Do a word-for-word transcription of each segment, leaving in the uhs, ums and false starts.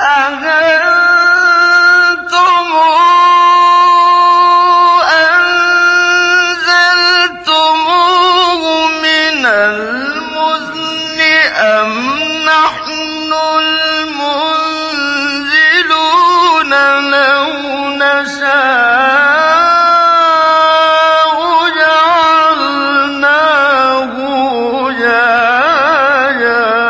أأنتم أنزلتموه من المزن أم نحن المنزلون لو نشاء جعلناه جاجا.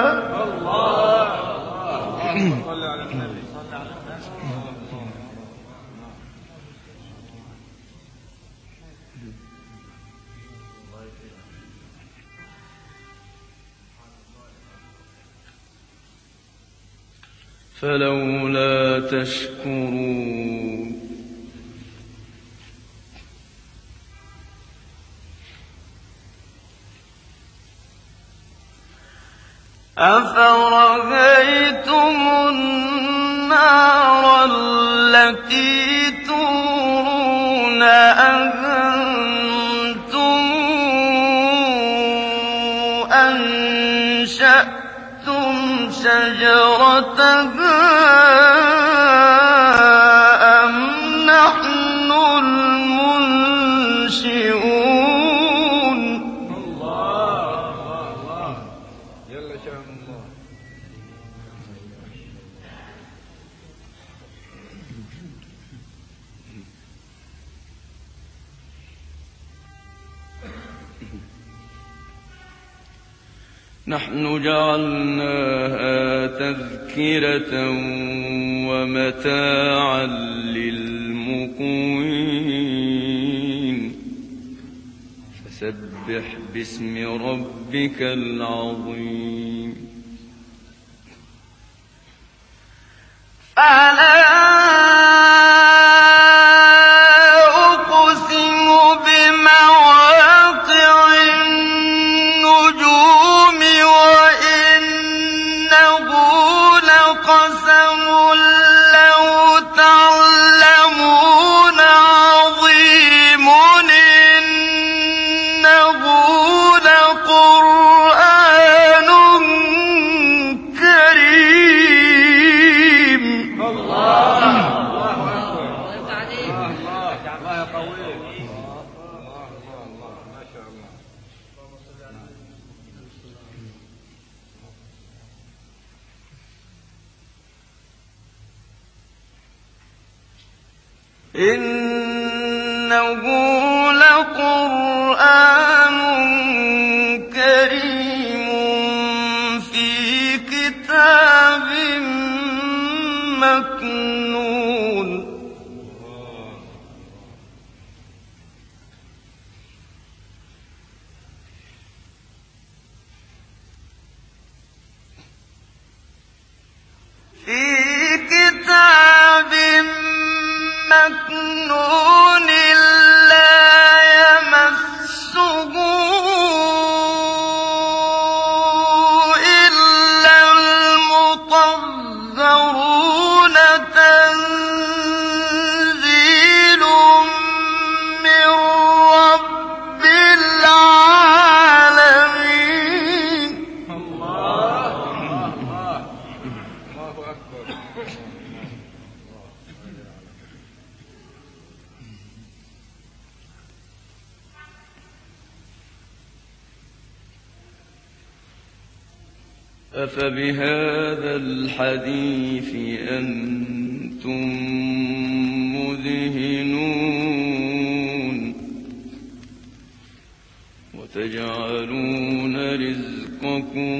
فلولا تشكرون. أفرأيتم النار التي تورون أأنتم أنشأتم شجرتها أم نحن المنشئون. الله جل شأن الله. نحن جعلناها تذكرة ومتاعا للمقوين فسبح باسم ربك العظيم. فلا أقسم بمواقع النجوم وإنه لقسم لو تعلمون عظيم إنه لقرآن كريم. الله الله أكبر. الله قوي. الله الله ما شاء الله. إنه لقرآن كريم في كتاب مكنون. في كتاب مكنون لا يمسه إلا المطهرون تنزيل من رب العالمين. الله الله الله أكبر. أفبهذا الحديث أنتم مدهنون وتجعلون رزقكم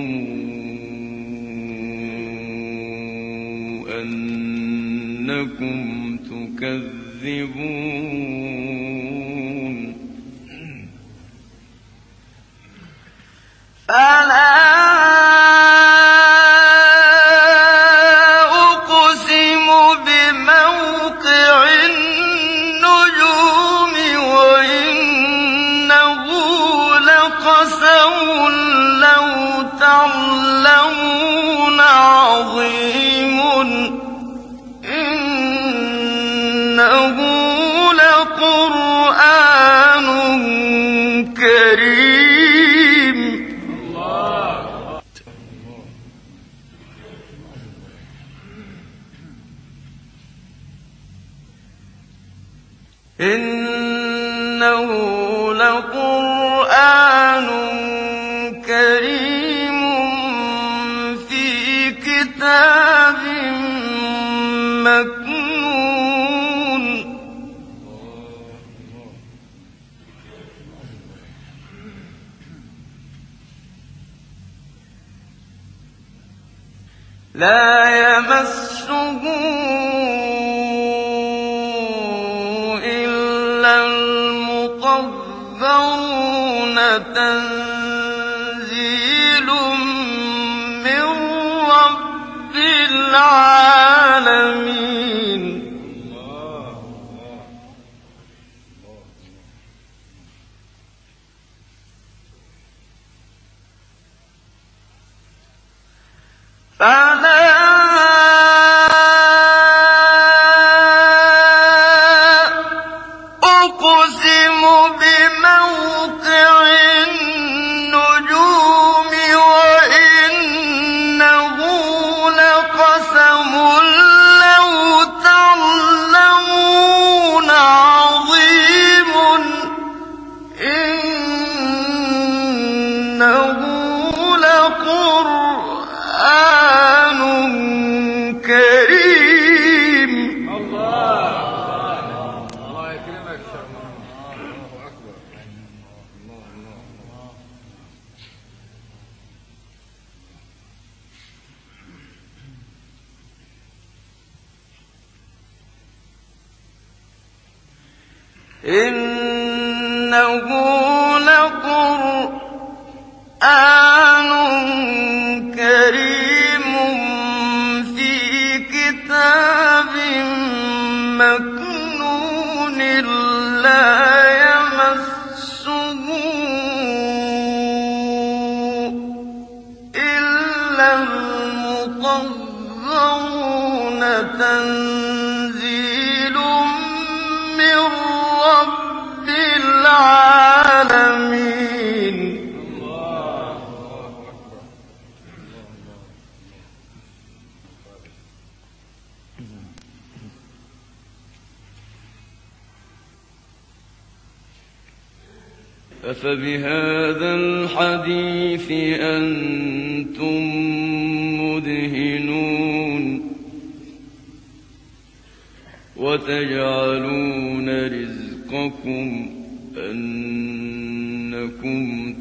أنكم تكذبون. فلا لو تعلمون عظيم إنه لقرآن كريم. الله إنه لقرآن كريم في كتاب مكنون لا يمسه إلا المطهرون تنزيل من رب العالمين فلا أقسم بموقع النجوم وإنه لقسم لو تعلمون عظيم إنه لقرآن كريم. الله الله يكرمك الله أكبر الله الله إنه لقرآن كريم في كتاب مكنون لا يمسه إلا المطهرون تنزيل من رب العالمين. أفبهذا الحديث أنتم مدهنون وتجعلون رزقكم أنكم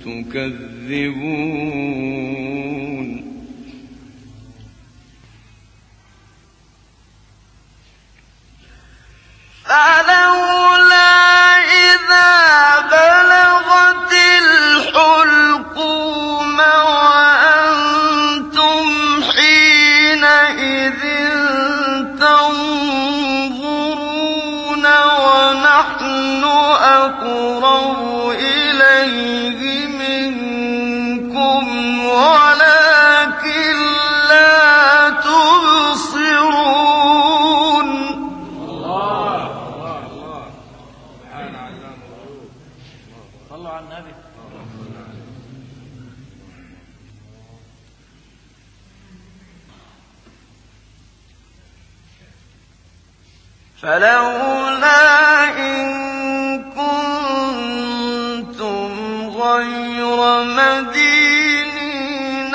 تكذبون فلولا إذا بلغت الحلقوم وأنتم حينئذ تنظرون ونحن أقرب إليه منكم ولكن لا تبصرون. صلوا على النبي. فلولا إن كنتم غير مدينين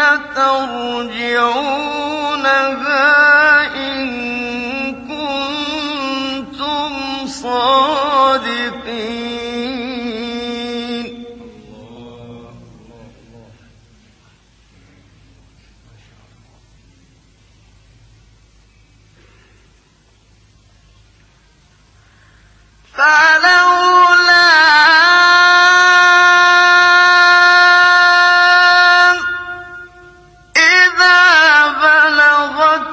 ترجعونها إن كنتم صادقين. فلولا إذا بلغت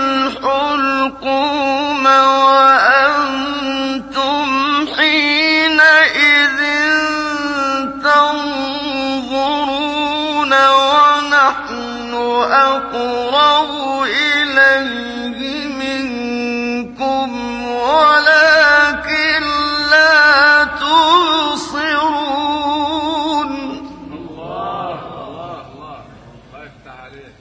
الحلقوم وأنتم حينئذ تنظرون ونحن أقرب إليه منكم ولكن لا تبصرون. الله الله الله الله يفتح عليك.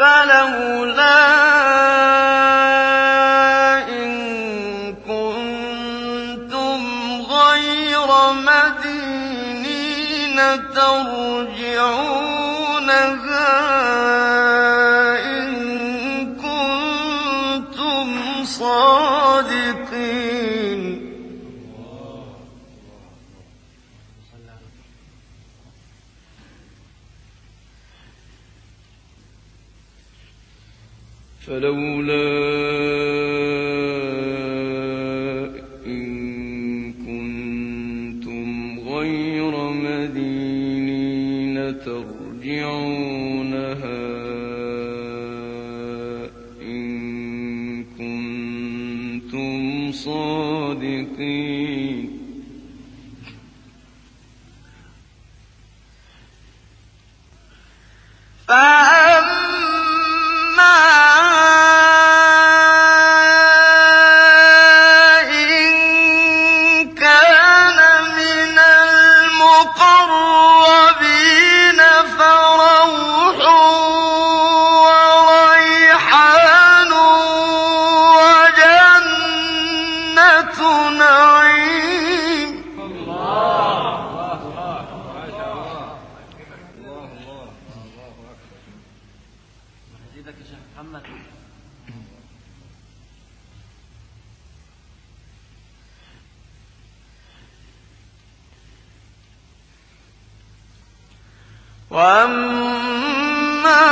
فلولا إن كنتم غير مدينين ترجعونها إن كنتم صادقين. فلولا إن كنتم غير مدينين ترجعونها إن كنتم صادقين. وأما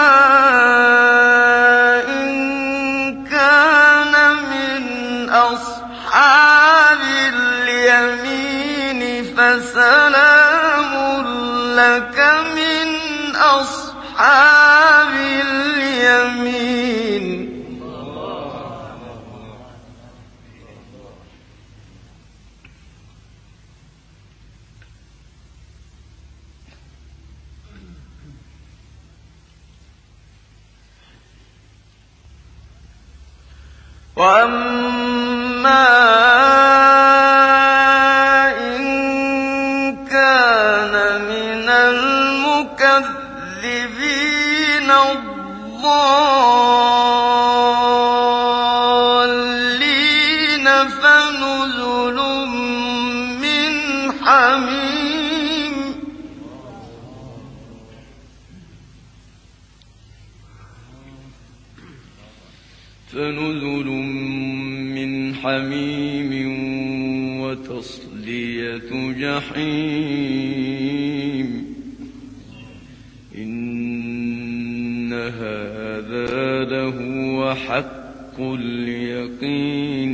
إن كان من أصحاب اليمين فسلام لك من أصحاب اليمين. وأما إن كان من المكذبين الضالين فنزل من حميم. فنزل من حميم وتصلية جحيم. إن هذا لهو حق اليقين.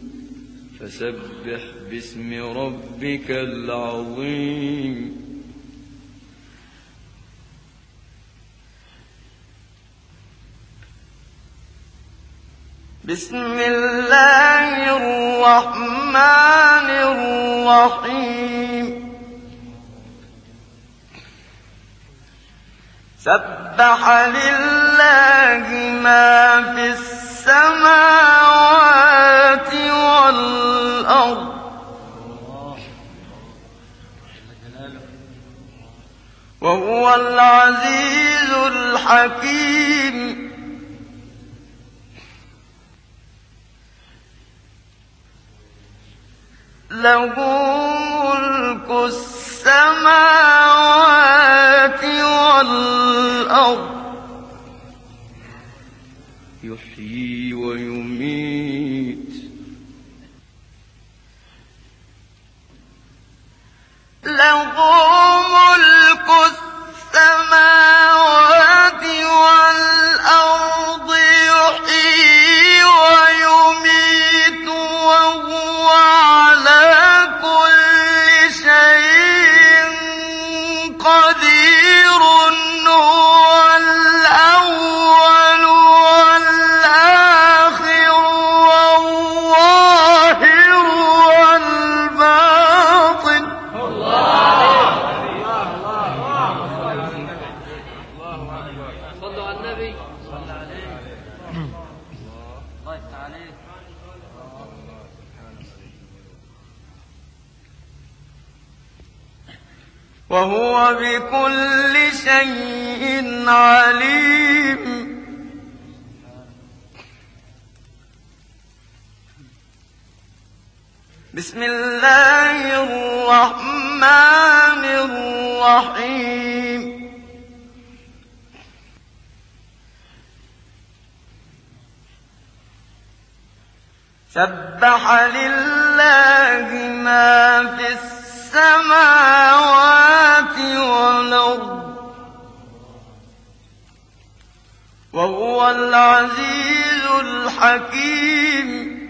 فسبح باسم ربك العظيم. بسم الله الرحمن الرحيم. سبح لله ما في السماوات والأرض وهو العزيز الحكيم. له ملك السماوات والأرض يحيي ويميت. له ملك السماوات والأرض يحيي ويميت وهو على كل شيء قدير. هو الأول والآخر والظاهر والباطن. صلوا على النبي. صلى عليه. الله يفتح عليك. وهو بكل شيء عليم. بسم الله الرحمن الرحيم سبح لله ما في السماوات والأرض وهو العزيز الحكيم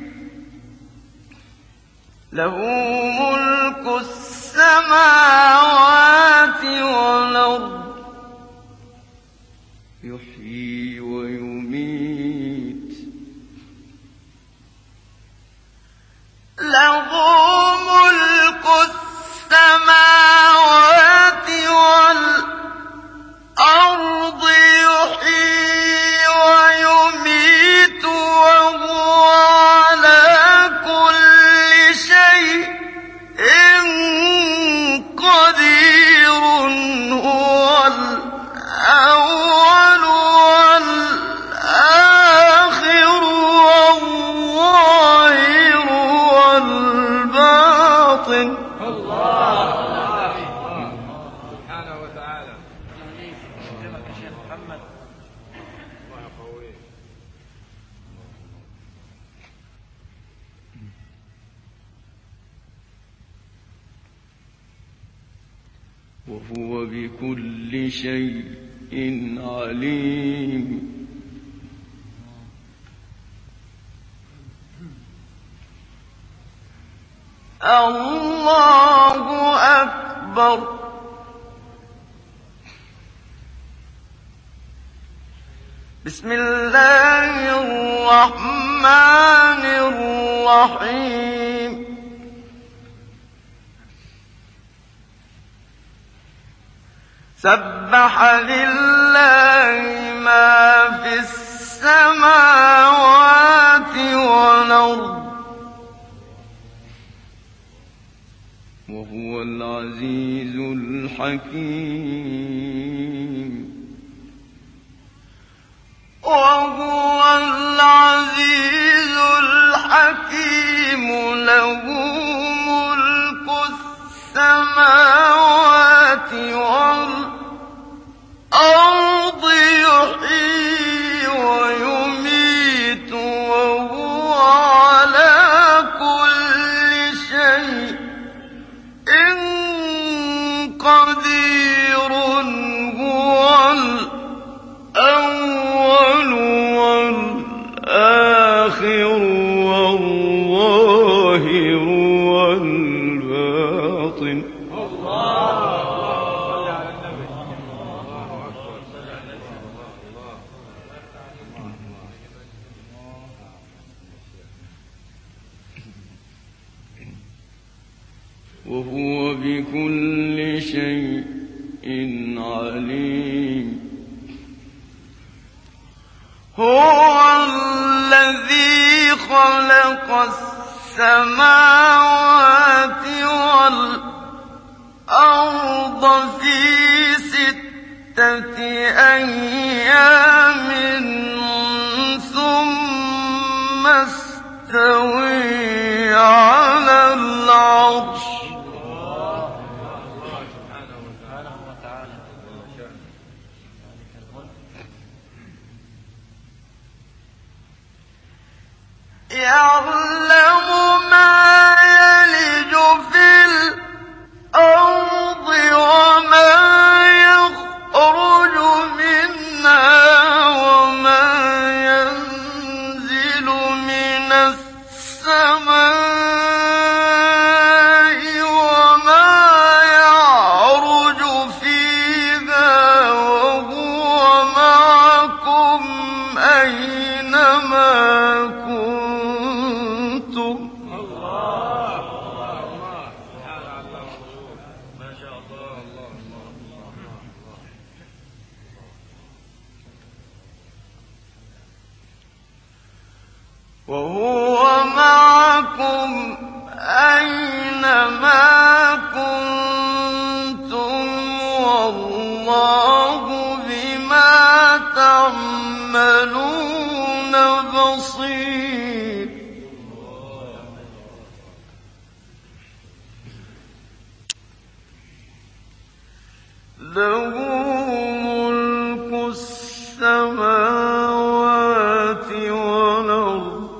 له ملك السماوات والأرض يحيي ويميت له ملك السماوات والأرض يحيي ويميت وهو على كل شيء قدير هو الأول والآخر والظاهر والباطن الله سبحانه وتعالى. يكرمك يا شيخ محمد. الله يقويك. وهو بكل شيء عليم. الله أكبر. بسم الله الرحمن الرحيم سبح لله ما في السماوات والأرض وهو العزيز الحكيم وهو العزيز الحكيم له ملك السماوات والأرض يحيي ويميت وهو على كل شيء قدير هو الأول والآخر والظاهر والباطن. وهو بكل شيء عليم. هو الذي خلق السماوات والأرض في ستة أيام ثم استوى على العرش. يعلم ما يلج في الأرض وما يخرج منها وما ينزل من السماء وما يعرج فيها وهو معكم أينما وهو معكم أينما كنتم والله بما تعملون بصير. له ملك السماوات والأرض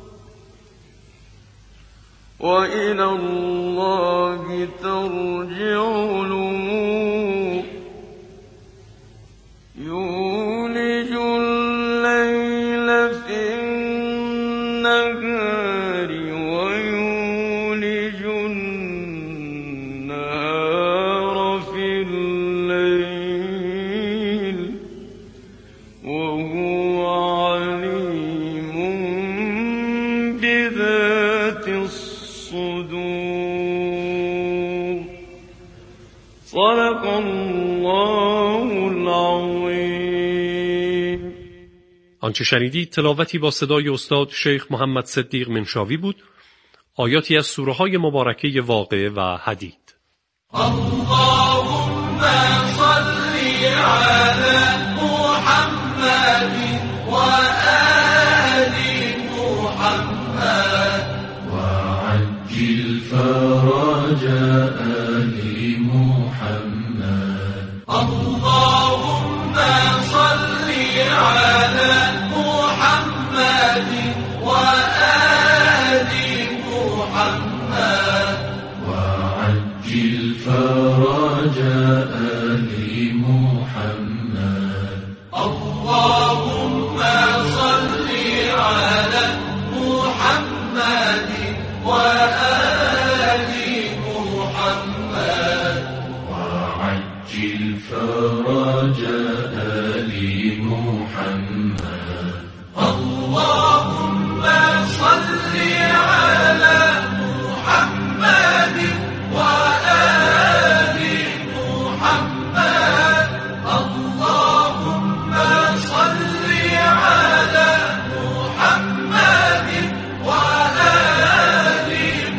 وإلى الله ترجع الأمور يولج الليل في النهار ويولج النهار في الليل وهو عليم بذات الصدور صدق الله العظیم. آنچه شنیدید تلاوتی با صدای استاد شیخ محمد صدیق منشاوی بود. آیاتی از سوره های مبارکه واقعه و حدید. اللهم صل على محمد و آل محمد وعجل فرج آل محمد. اللهم صل على محمد و آل محمد وعجل فرج آل محمد. اللهم صل على محمد و آل محمد وعجل فرج آل محمد. اللهم صل على محمد و آل محمد. اللهم صل على محمد و آل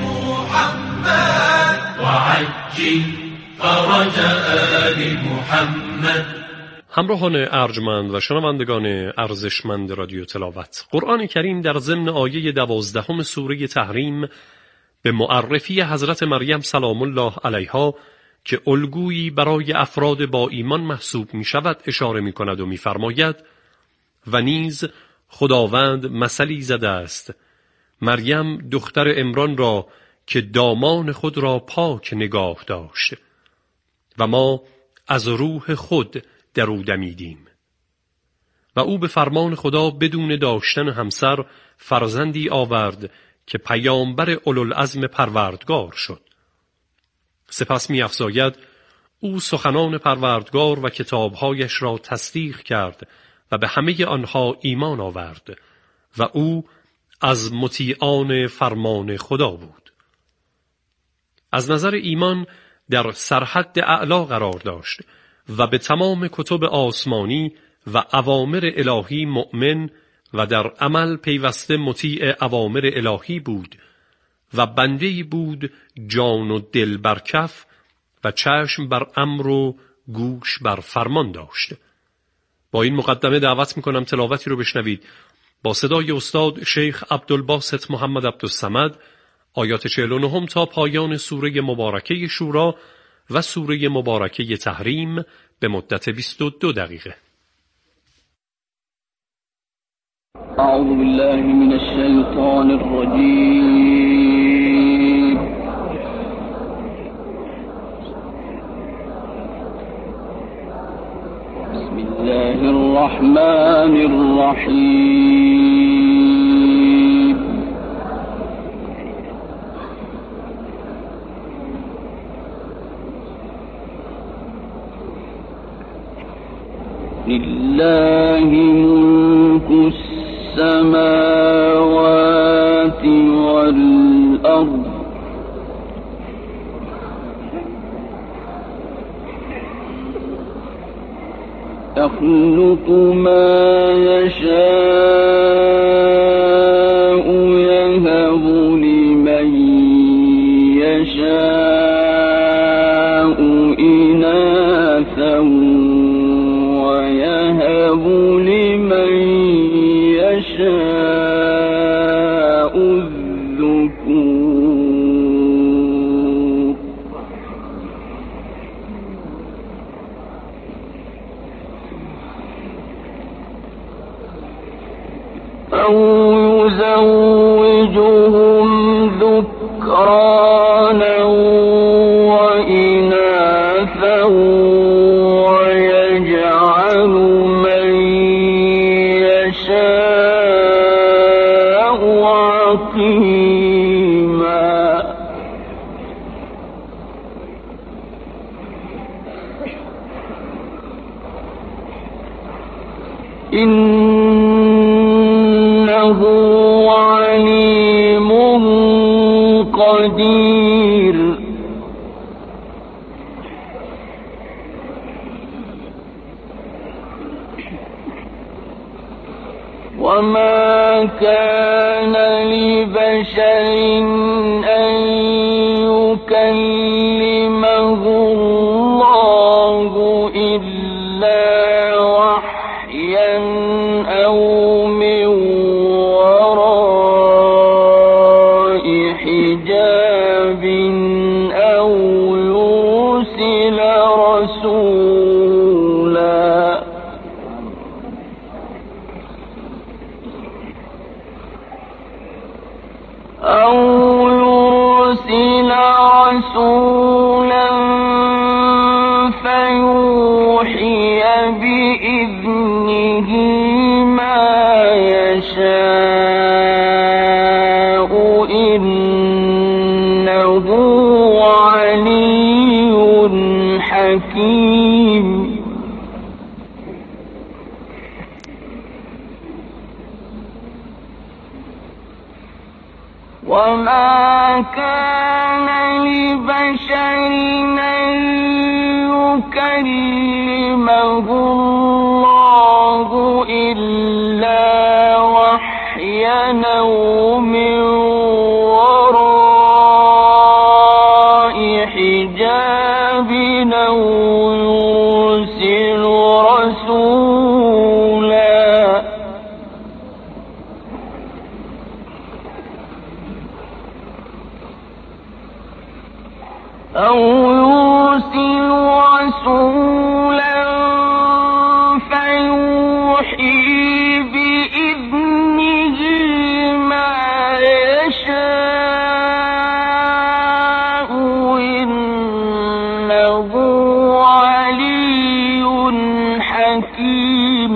محمد وعجل فرج آل محمد. همراهان ارجمند و شنوندگان ارزشمند رادیو تلاوت، قرآن کریم در ضمن آیه دوازدهم سوره تحریم به معرفی حضرت مریم سلام الله علیها که الگویی برای افراد با ایمان محسوب می شود اشاره می کند و می فرماید و نیز خداوند مثلی زده است: مریم دختر عمران را که دامان خود را پاک نگاه داشت و ما از روح خود در او دمیدیم و او به فرمان خدا بدون داشتن همسر فرزندی آورد که پیامبر اولوالعزم پروردگار شد. سپس می افزاید او سخنان پروردگار و کتابهایش را تصدیق کرد و به همه آنها ایمان آورد و او از مطیعان فرمان خدا بود. از نظر ایمان در سرحد اعلا قرار داشت و به تمام کتب آسمانی و اوامر الهی مؤمن و در عمل پیوسته مطیع اوامر الهی بود و بنده‌ای بود جان و دل بر کف و چشم بر امر و گوش بر فرمان داشت. با این مقدمه دعوت می‌کنم تلاوتی رو بشنوید با صدای استاد شیخ عبدالباسط محمد عبدالصمد، آیات چهل و نه تا پایان سوره مبارکه شورا و سوره مبارکه تحریم به مدت بیست و دو دقیقه. اعوذ بالله من الشیطان الرجیم. بسم الله الرحمن الرحیم. لله ملك السماوات والأرض يخلق ما يشاء يهب لمن يشاء إناثا ويهب لمن يشاء الذكور أو يزوجهم ذكرانا وإناثا ويجعل من يشاء عقيما. إنه عليم قدير. وما كان لبشر أن يكلمه الله إلا وحيا أو من وراء حجاب أو يرسل رسولا أو يرسل رسولا فيوحي بإذنه ما يشاء إنه علي حكيم. وما كان لبشر أن يكلمه الله إلا وحيا أو من وراء حجاب أو يرسل رسولا أو يرسل رسولا فيوحي بإذنه ما يشاء إنه علي حكيم.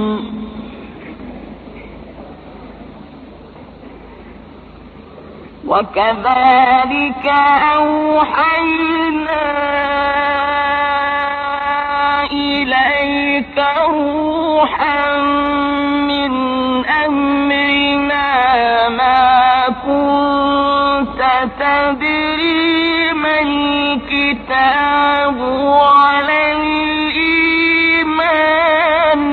وكذلك أوحينا إليك روحا من أمرنا ما كنت تدري ما الكتاب ولا الإيمان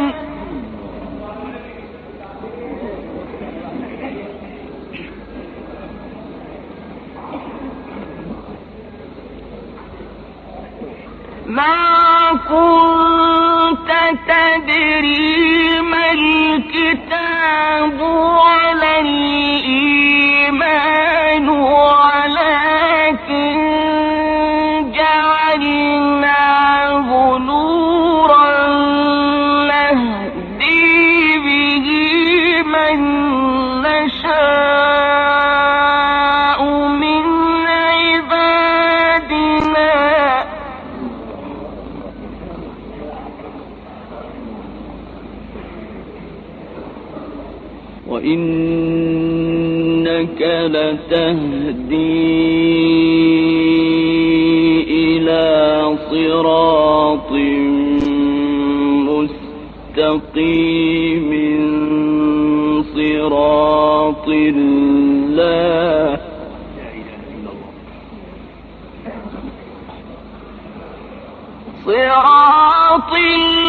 ما كنت تدري ما الكتاب ولا الإيمان ولكن جعلناه نورا نهدي به من نشاء من عبادنا وإنك لتهدي إلى صراط مستقيم صراط الله صراط الله